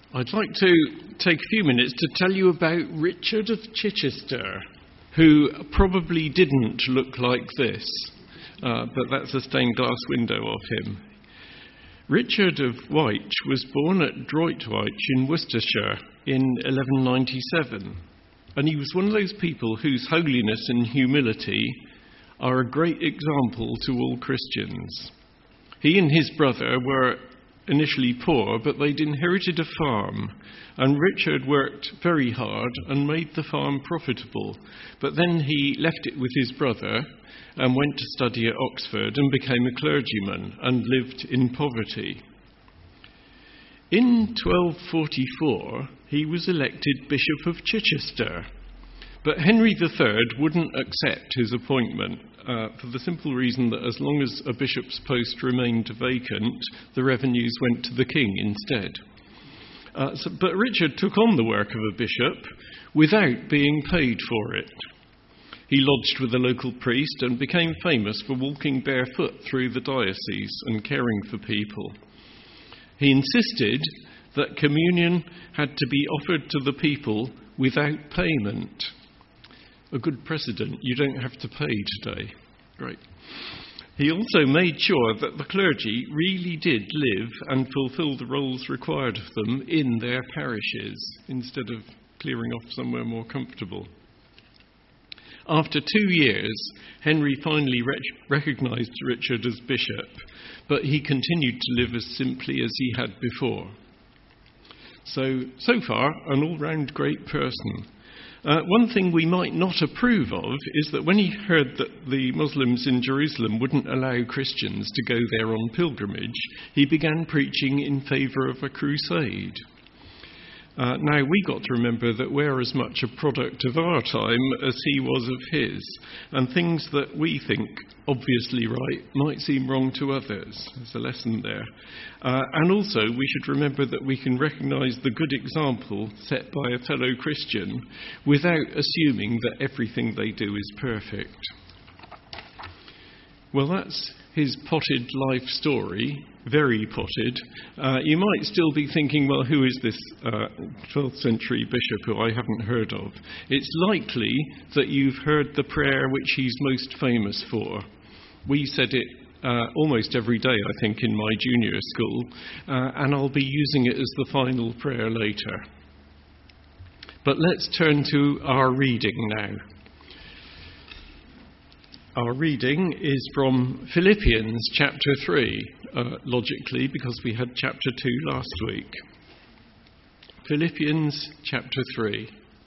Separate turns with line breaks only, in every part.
I'd like to take a few minutes to tell you about Richard of Chichester, who probably didn't look like this, but that's a stained glass window of him. Richard of Wych was born at Droitwich in Worcestershire in 1197, and he was one of those people whose holiness and humility are a great example to all Christians. He and his brother were initially poor, but they'd inherited a farm, and Richard worked very hard and made the farm profitable. But then he left it with his brother and went to study at Oxford and became a clergyman and lived in poverty. In 1244, he was elected Bishop of Chichester, but Henry III wouldn't accept his appointment for the simple reason that as long as a bishop's post remained vacant, the revenues went to the king instead. But Richard took on the work of a bishop without being paid for it. He lodged with a local priest and became famous for walking barefoot through the diocese and caring for people. He insisted that communion had to be offered to the people without payment. A good precedent. You don't have to pay today. Great. He also made sure that the clergy really did live and fulfil the roles required of them in their parishes, instead of clearing off somewhere more comfortable. After 2 years, Henry finally recognised Richard as bishop, but he continued to live as simply as he had before. So far, an all-round great person. One thing we might not approve of is that when he heard that the Muslims in Jerusalem wouldn't allow Christians to go there on pilgrimage, he began preaching in favour of a crusade. Now, we got to remember that we're as much a product of our time as he was of his, and things that we think obviously right might seem wrong to others. There's a lesson there. And also, we should remember that we can recognise the good example set by a fellow Christian without assuming that everything they do is perfect. Well, that's his potted life story, very potted. You might still be thinking, well, who is this 12th century bishop who I haven't heard of? It's likely that you've heard the prayer which he's most famous for. We said it almost every day, I think, in my junior school, and I'll be using it as the final prayer later. But let's turn to our reading now. Our reading is from Philippians chapter 3, logically, because we had chapter 2 last week. Philippians chapter 3.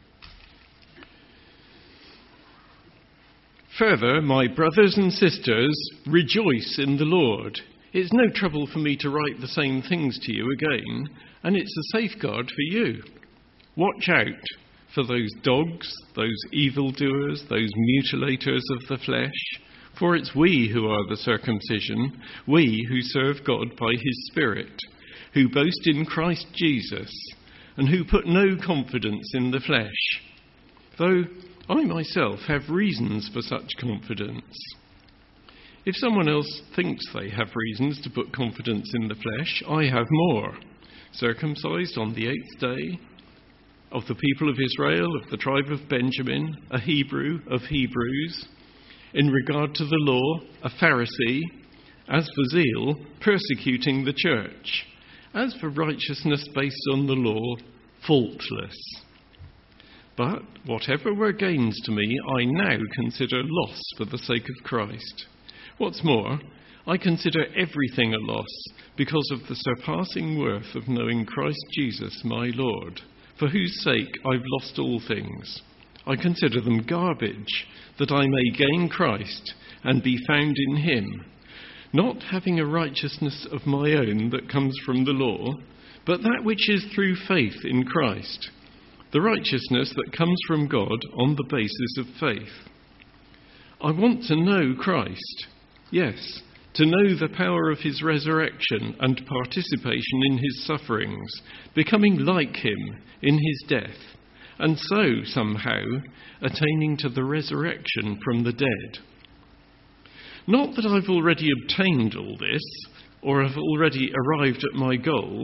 Further, my brothers and sisters, rejoice in the Lord. It's no trouble for me to write the same things to you again, and it's a safeguard for you. Watch out for those dogs, those evildoers, those mutilators of the flesh. For it's we who are the circumcision, we who serve God by his Spirit, who boast in Christ Jesus, and who put no confidence in the flesh. Though I myself have reasons for such confidence. If someone else thinks they have reasons to put confidence in the flesh, I have more. Circumcised on the 8th day, of the people of Israel, of the tribe of Benjamin, a Hebrew of Hebrews, in regard to the law, a Pharisee, as for zeal, persecuting the church, as for righteousness based on the law, faultless. But whatever were gains to me, I now consider loss for the sake of Christ. What's more, I consider everything a loss because of the surpassing worth of knowing Christ Jesus my Lord, for whose sake I've lost all things. I consider them garbage, that I may gain Christ and be found in him, not having a righteousness of my own that comes from the law, but that which is through faith in Christ, the righteousness that comes from God on the basis of faith. I want to know Christ, yes, to know the power of his resurrection and participation in his sufferings, becoming like him in his death, and so, somehow, attaining to the resurrection from the dead. Not that I've already obtained all this, or have already arrived at my goal,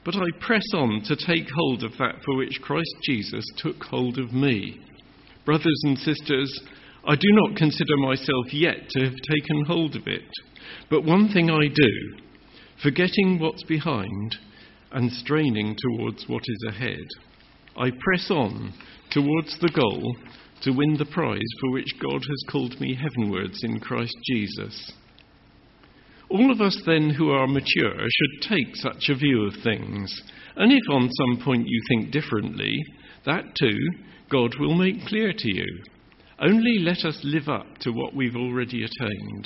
but I press on to take hold of that for which Christ Jesus took hold of me. Brothers and sisters, I do not consider myself yet to have taken hold of it, but one thing I do, forgetting what's behind and straining towards what is ahead. I press on towards the goal to win the prize for which God has called me heavenwards in Christ Jesus. All of us then who are mature should take such a view of things, and if on some point you think differently, that too God will make clear to you. Only let us live up to what we've already attained.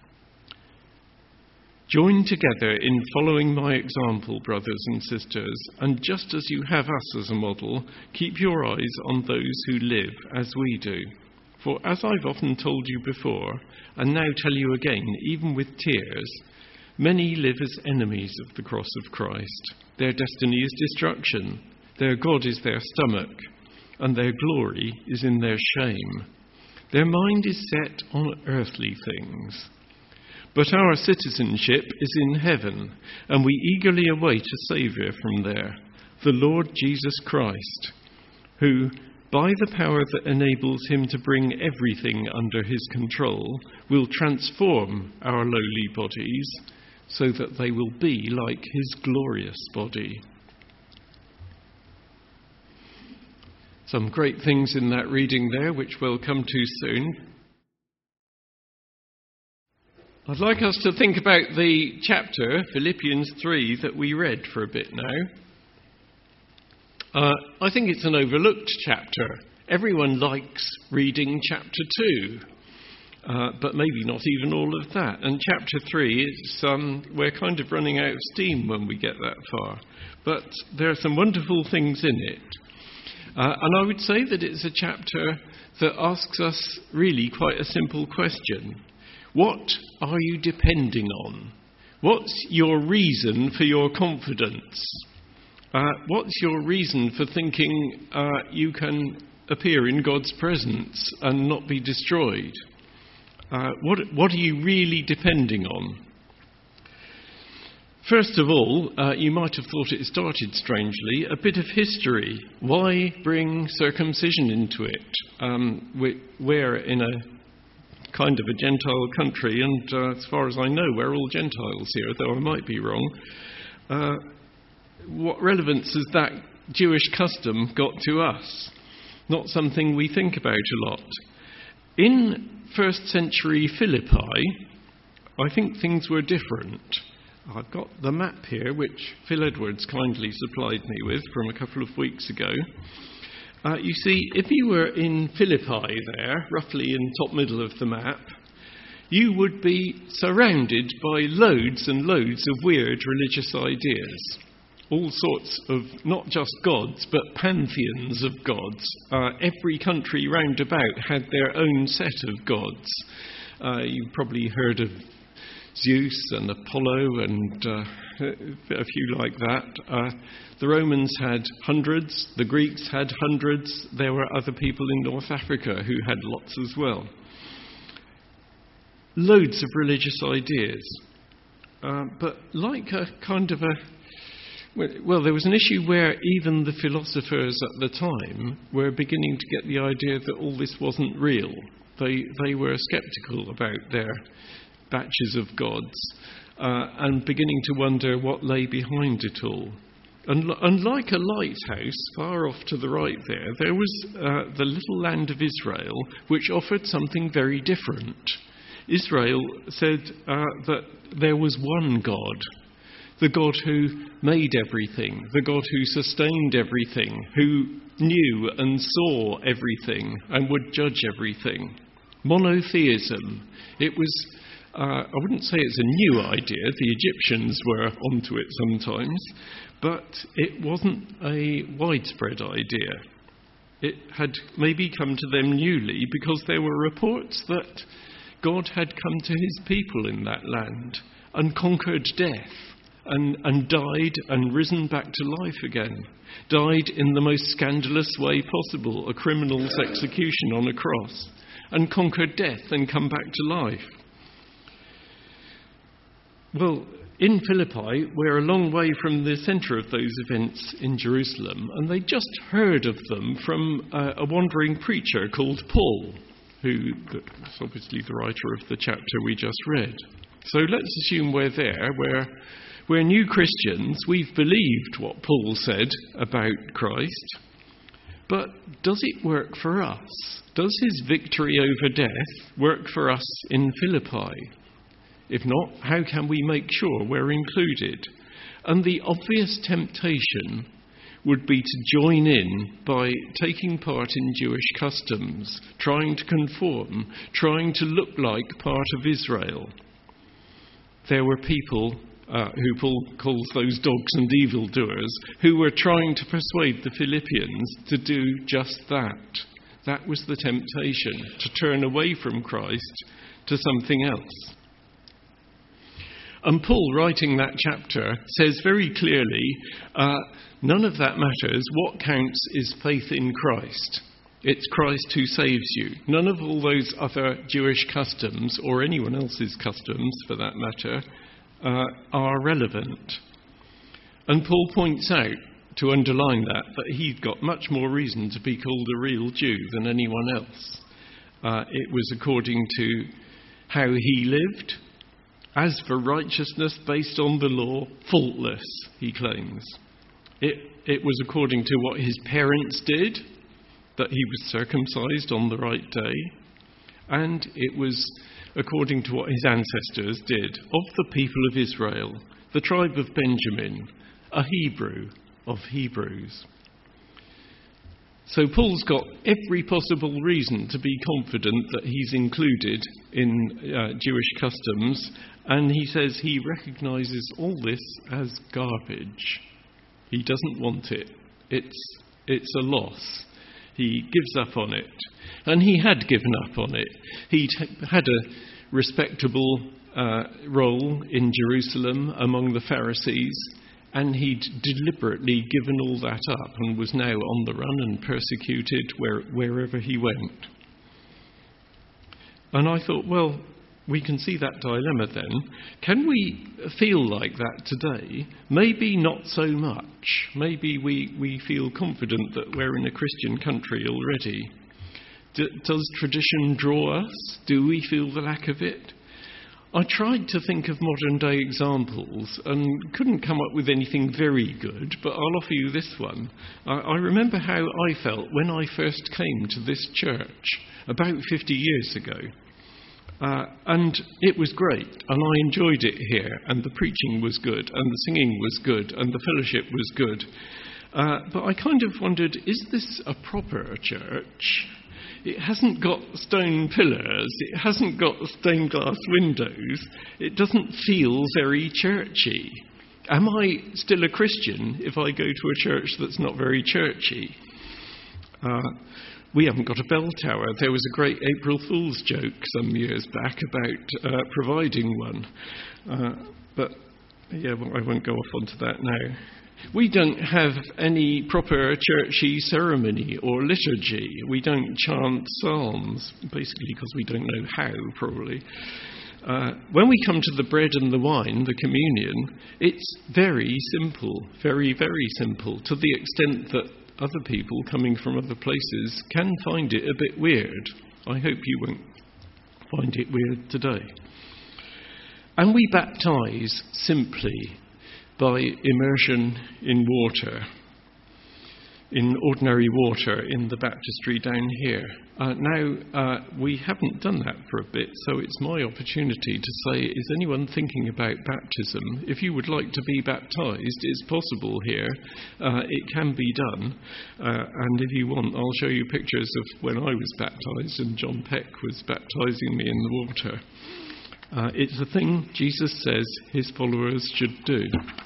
Join together in following my example, brothers and sisters, and just as you have us as a model, keep your eyes on those who live as we do. For as I've often told you before, and now tell you again, even with tears, many live as enemies of the cross of Christ. Their destiny is destruction, their God is their stomach, and their glory is in their shame. Their mind is set on earthly things. But our citizenship is in heaven, and we eagerly await a Saviour from there, the Lord Jesus Christ, who, by the power that enables him to bring everything under his control, will transform our lowly bodies so that they will be like his glorious body. Some great things in that reading there, which we'll come to soon. I'd like us to think about the chapter, Philippians 3, that we read for a bit now. I think it's an overlooked chapter. Everyone likes reading chapter 2, but maybe not even all of that. And chapter 3, we're kind of running out of steam when we get that far. But there are some wonderful things in it. And I would say that it's a chapter that asks us really quite a simple question. What are you depending on? What's your reason for your confidence? What's your reason for thinking you can appear in God's presence and not be destroyed? What are you really depending on? First of all, you might have thought it started strangely, a bit of history. Why bring circumcision into it? We're in a kind of a Gentile country, and as far as I know, we're all Gentiles here, though I might be wrong. What relevance has that Jewish custom got to us? Not something we think about a lot. In first century Philippi, I think things were different. I've got the map here, which Phil Edwards kindly supplied me with from a couple of weeks ago. You see, if you were in Philippi there, roughly in top middle of the map, you would be surrounded by loads and loads of weird religious ideas. All sorts of, not just gods, but pantheons of gods. Every country round about had their own set of gods. You've probably heard of Zeus and Apollo and a few like that. The Romans had hundreds, the Greeks had hundreds, there were other people in North Africa who had lots as well. Loads of religious ideas. But like a kind of a... Well, there was an issue where even the philosophers at the time were beginning to get the idea that all this wasn't real. They were sceptical about their batches of gods and beginning to wonder what lay behind it all. And like a lighthouse far off to the right there was the little land of Israel, which offered something very different. Israel said that there was one God, the God who made everything, the God who sustained everything, who knew and saw everything and would judge everything. Monotheism. It was, I wouldn't say it's a new idea, the Egyptians were onto it sometimes, but it wasn't a widespread idea. It had maybe come to them newly because there were reports that God had come to his people in that land and conquered death and died and risen back to life again. Died in the most scandalous way possible, a criminal's execution on a cross, and conquered death and come back to life. Well, in Philippi, we're a long way from the centre of those events in Jerusalem, and they just heard of them from a wandering preacher called Paul, who is obviously the writer of the chapter we just read. So let's assume we're there, we're new Christians, we've believed what Paul said about Christ, but does it work for us? Does his victory over death work for us in Philippi? If not, how can we make sure we're included? And the obvious temptation would be to join in by taking part in Jewish customs, trying to conform, trying to look like part of Israel. There were people who Paul calls those dogs and evildoers, who were trying to persuade the Philippians to do just that. That was the temptation, to turn away from Christ to something else. And Paul, writing that chapter, says very clearly, none of that matters. What counts is faith in Christ. It's Christ who saves you. None of all those other Jewish customs, or anyone else's customs for that matter, are relevant. And Paul points out, to underline that he'd got much more reason to be called a real Jew than anyone else. It was according to how he lived. As for righteousness based on the law, faultless, he claims. It was according to what his parents did, that he was circumcised on the right day, and it was according to what his ancestors did, of the people of Israel, the tribe of Benjamin, a Hebrew of Hebrews. So Paul's got every possible reason to be confident that he's included in Jewish customs, and he says he recognises all this as garbage. He doesn't want it. It's a loss. He gives up on it. And he had given up on it. He'd had a respectable role in Jerusalem among the Pharisees, and he'd deliberately given all that up and was now on the run and persecuted wherever he went. And I thought, well, we can see that dilemma then. Can we feel like that today? Maybe not so much. Maybe we feel confident that we're in a Christian country already. Does tradition draw us? Do we feel the lack of it? I tried to think of modern day examples and couldn't come up with anything very good, but I'll offer you this one. I remember how I felt when I first came to this church about 50 years ago. And it was great, and I enjoyed it here, and the preaching was good, and the singing was good, and the fellowship was good. But I kind of wondered, is this a proper church? It hasn't got stone pillars, it hasn't got stained glass windows, it doesn't feel very churchy. Am I still a Christian if I go to a church that's not very churchy? We haven't got a bell tower. There was a great April Fool's joke some years back about providing one. But yeah, well, I won't go off onto that now. We don't have any proper churchy ceremony or liturgy. We don't chant psalms, basically because we don't know how, probably. When we come to the bread and the wine, the communion, it's very simple, very, very simple, to the extent that other people coming from other places can find it a bit weird. I hope you won't find it weird today. And we baptise simply by immersion in water, in ordinary water in the baptistry down here. Now, we haven't done that for a bit, so it's my opportunity to say, is anyone thinking about baptism? If you would like to be baptised, it's possible here. It can be done. And if you want, I'll show you pictures of when I was baptised and John Peck was baptising me in the water. It's a thing Jesus says his followers should do.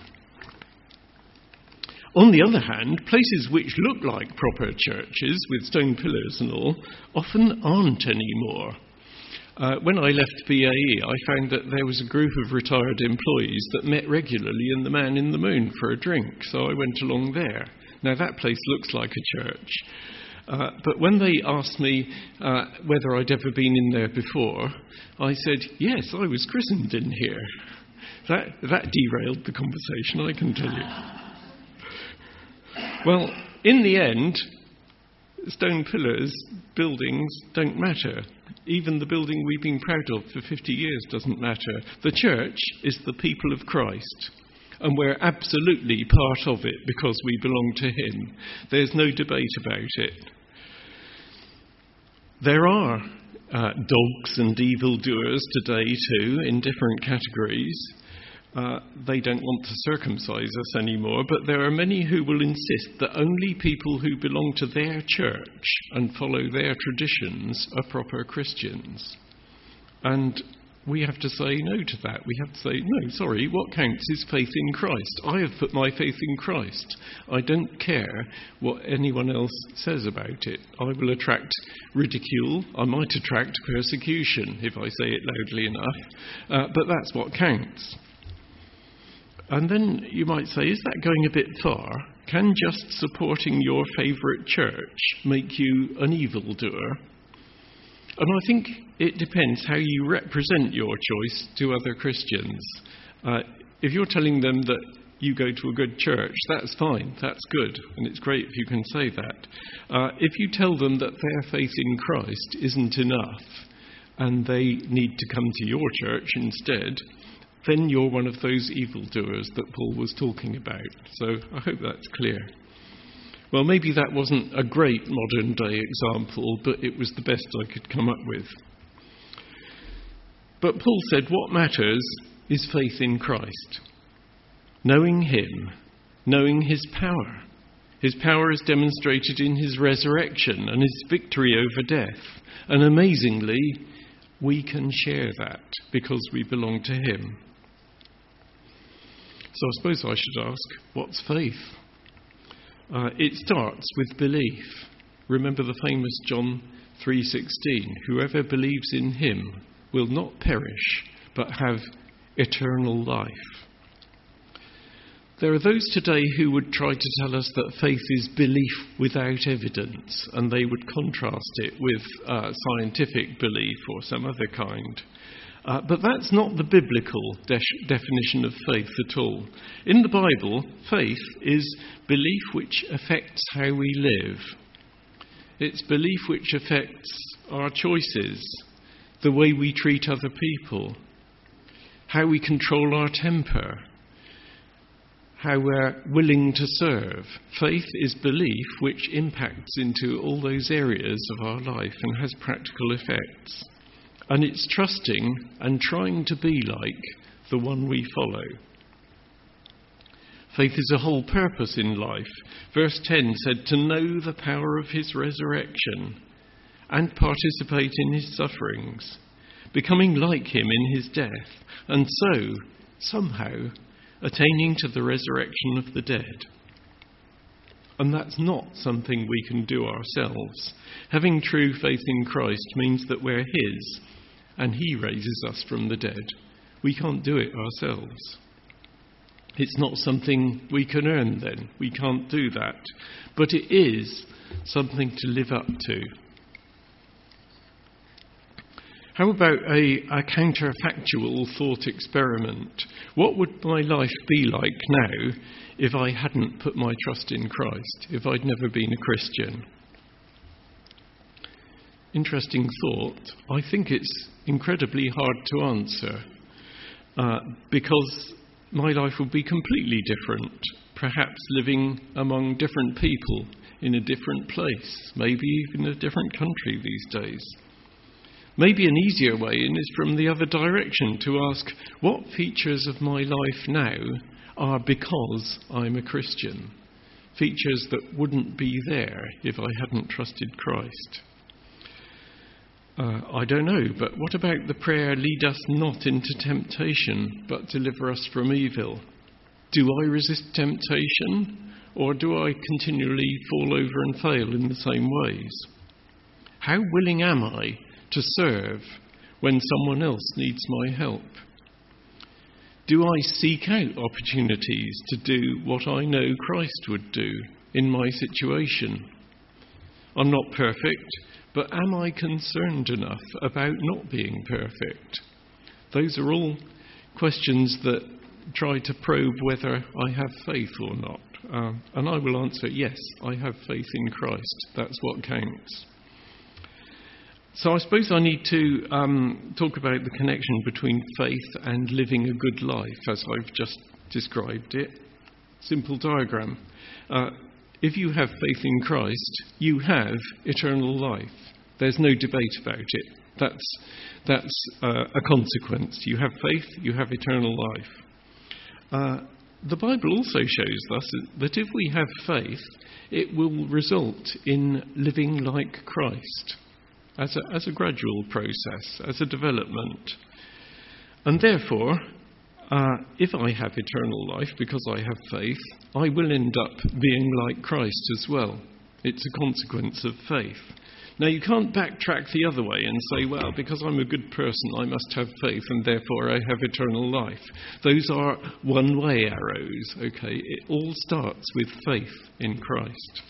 On the other hand, places which look like proper churches with stone pillars and all often aren't anymore. When I left BAE, I found that there was a group of retired employees that met regularly in the Man in the Moon for a drink, so I went along there. Now that place looks like a church, but when they asked me whether I'd ever been in there before, I said, yes, I was christened in here. That derailed the conversation, I can tell you. Well, in the end, stone pillars, buildings don't matter. Even the building we've been proud of for 50 years doesn't matter. The church is the people of Christ, and we're absolutely part of it because we belong to him. There's no debate about it. There are dogs and evildoers today too, in different categories. They don't want to circumcise us anymore, but there are many who will insist that only people who belong to their church and follow their traditions are proper Christians. And we have to say no to that. We have to say, no, sorry, what counts is faith in Christ. I have put my faith in Christ. I don't care what anyone else says about it. I will attract ridicule. I might attract persecution if I say it loudly enough. But that's what counts. And then you might say, is that going a bit far? Can just supporting your favourite church make you an evildoer? And I think it depends how you represent your choice to other Christians. If you're telling them that you go to a good church, that's fine, that's good, and it's great if you can say that. If you tell them that their faith in Christ isn't enough and they need to come to your church instead, then you're one of those evildoers that Paul was talking about. So I hope that's clear. Well, maybe that wasn't a great modern day example, but it was the best I could come up with. But Paul said what matters is faith in Christ. Knowing him, knowing his power. His power is demonstrated in his resurrection and his victory over death. And amazingly, we can share that because we belong to him. So I suppose I should ask, what's faith? It starts with belief. Remember the famous John 3:16, whoever believes in him will not perish, but have eternal life. There are those today who would try to tell us that faith is belief without evidence, and they would contrast it with scientific belief or some other kind. But that's not the biblical definition of faith at all. In the Bible, faith is belief which affects how we live. It's belief which affects our choices, the way we treat other people, how we control our temper, how we're willing to serve. Faith is belief which impacts into all those areas of our life and has practical effects. And it's trusting and trying to be like the one we follow. Faith is a whole purpose in life. Verse 10 said, to know the power of his resurrection and participate in his sufferings, becoming like him in his death, and so, somehow, attaining to the resurrection of the dead. And that's not something we can do ourselves. Having true faith in Christ means that we're his, and he raises us from the dead. We can't do it ourselves. It's not something we can earn then. We can't do that. But it is something to live up to. How about a counterfactual thought experiment? What would my life be like now if I hadn't put my trust in Christ, if I'd never been a Christian? Interesting thought. I think it's incredibly hard to answer because my life would be completely different, perhaps living among different people in a different place, maybe even a different country these days. Maybe an easier way in is from the other direction, to ask what features of my life now are because I'm a Christian, features that wouldn't be there if I hadn't trusted Christ. I don't know, but what about the prayer, lead us not into temptation, but deliver us from evil? Do I resist temptation, or do I continually fall over and fail in the same ways? How willing am I to serve when someone else needs my help? Do I seek out opportunities to do what I know Christ would do in my situation? I'm not perfect, but am I concerned enough about not being perfect? Those are all questions that try to probe whether I have faith or not. And I will answer, yes, I have faith in Christ. That's what counts. So I suppose I need to talk about the connection between faith and living a good life, as I've just described it. Simple diagram. If you have faith in Christ, you have eternal life. There's no debate about it. That's a consequence. You have faith, you have eternal life. The Bible also shows us that if we have faith, it will result in living like Christ as a gradual process, as a development. And therefore, if I have eternal life because I have faith, I will end up being like Christ as well. It's a consequence of faith. Now, you can't backtrack the other way and say, well, because I'm a good person, I must have faith and therefore I have eternal life. Those are one-way arrows, okay? It all starts with faith in Christ.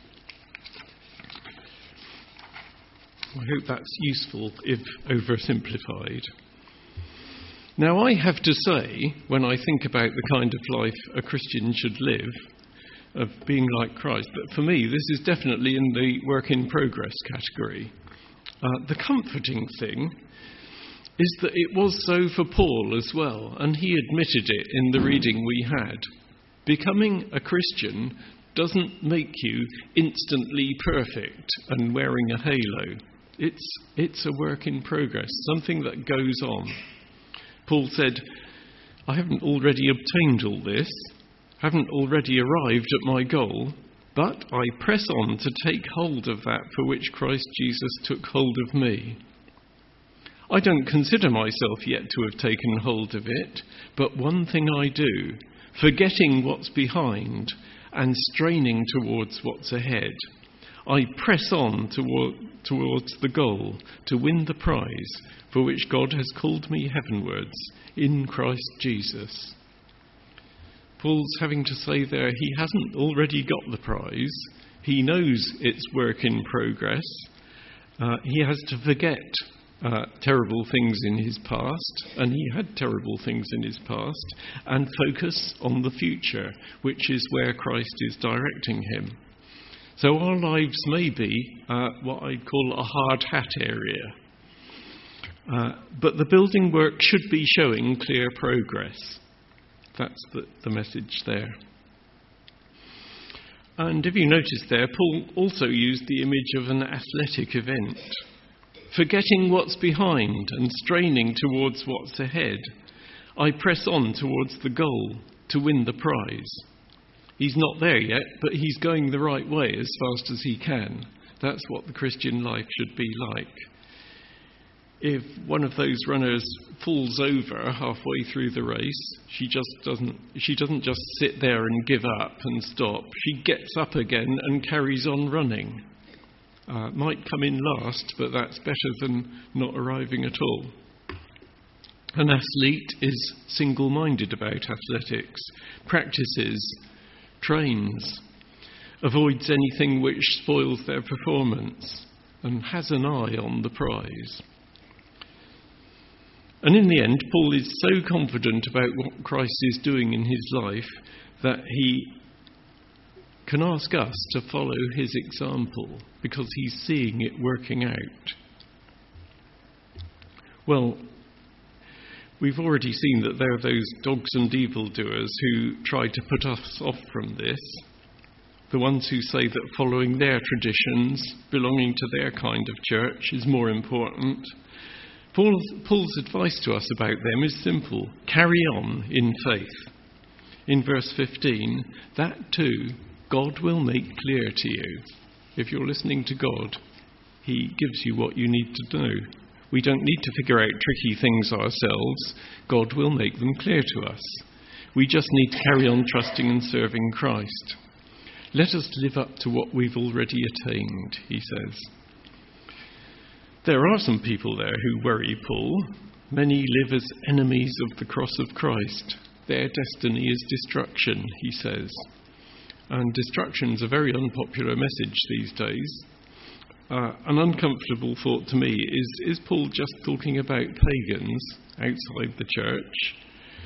I hope that's useful, if oversimplified. Now, I have to say, when I think about the kind of life a Christian should live, of being like Christ, that for me, this is definitely in the work in progress category. The comforting thing is that it was so for Paul as well, and he admitted it in the reading we had. Becoming a Christian doesn't make you instantly perfect and wearing a halo. It's a work in progress, something that goes on. Paul said, I haven't already obtained all this, haven't already arrived at my goal, but I press on to take hold of that for which Christ Jesus took hold of me. I don't consider myself yet to have taken hold of it, but one thing I do, forgetting what's behind and straining towards what's ahead. I press on towards the goal to win the prize for which God has called me heavenwards in Christ Jesus. Paul's having to say there he hasn't already got the prize. He knows it's work in progress. He has to forget terrible things in his past, and he had terrible things in his past, and focus on the future, which is where Christ is directing him. So our lives may be what I'd call a hard hat area. But the building work should be showing clear progress. That's the message there. And if you notice there, Paul also used the image of an athletic event. Forgetting what's behind and straining towards what's ahead, I press on towards the goal to win the prize. He's not there yet, but he's going the right way as fast as he can. That's what the Christian life should be like. If one of those runners falls over halfway through the race, she doesn't just sit there and give up and stop. She gets up again and carries on running. Might come in last, but that's better than not arriving at all. An athlete is single-minded about athletics, practices, trains, avoids anything which spoils their performance, and has an eye on the prize. And in the end, Paul is so confident about what Christ is doing in his life that he can ask us to follow his example because he's seeing it working out. Well, we've already seen that there are those dogs and evildoers who try to put us off from this. The ones who say that following their traditions, belonging to their kind of church is more important. Paul's advice to us about them is simple. Carry on in faith. In verse 15, that too God will make clear to you. If you're listening to God, he gives you what you need to know. We don't need to figure out tricky things ourselves. God will make them clear to us. We just need to carry on trusting and serving Christ. Let us live up to what we've already attained, he says. There are some people there who worry Paul. Many live as enemies of the cross of Christ. Their destiny is destruction, he says. And destruction's a very unpopular message these days. An uncomfortable thought to me is Paul just talking about pagans outside the church?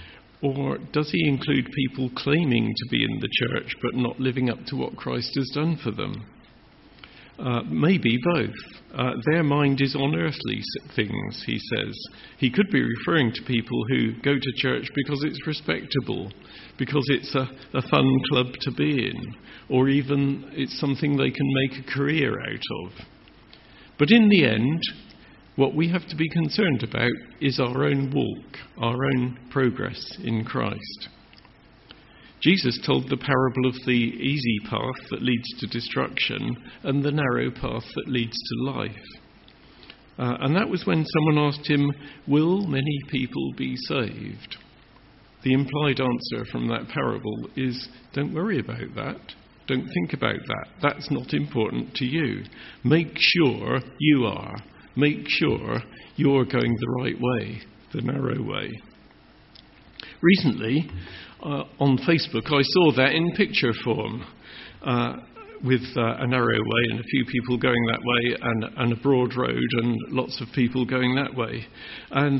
Or does he include people claiming to be in the church but not living up to what Christ has done for them? Maybe both. Their mind is on earthly things, he says. He could be referring to people who go to church because it's respectable, because it's a fun club to be in, or even it's something they can make a career out of. But in the end, what we have to be concerned about is our own walk, our own progress in Christ. Jesus told the parable of the easy path that leads to destruction and the narrow path that leads to life. And that was when someone asked him, will many people be saved? The implied answer from that parable is, don't worry about that. Don't think about that. That's not important to you. Make sure you are. Make sure you're going the right way, the narrow way. Recently, on Facebook, I saw that in picture form, with a narrow way and a few people going that way, and a broad road and lots of people going that way. And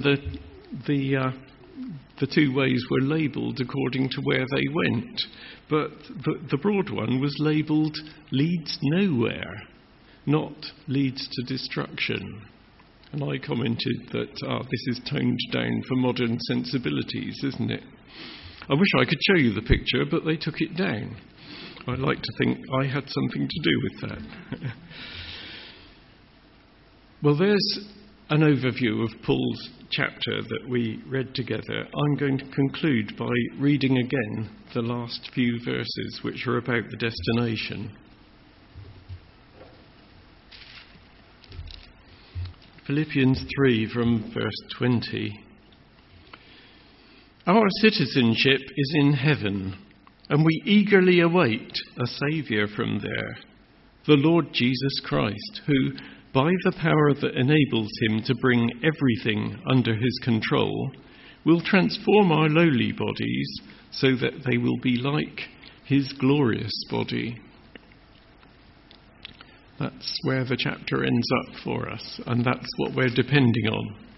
the two ways were labelled according to where they went. But the broad one was labelled leads nowhere, not leads to destruction. And I commented that this is toned down for modern sensibilities, isn't it? I wish I could show you the picture, but they took it down. I'd like to think I had something to do with that. Well, there's an overview of Paul's chapter that we read together. I'm going to conclude by reading again the last few verses, which are about the destination. Philippians 3 from verse 20. Our citizenship is in heaven, and we eagerly await a Saviour from there, the Lord Jesus Christ, who, by the power that enables him to bring everything under his control, will transform our lowly bodies so that they will be like his glorious body. That's where the chapter ends up for us, and that's what we're depending on.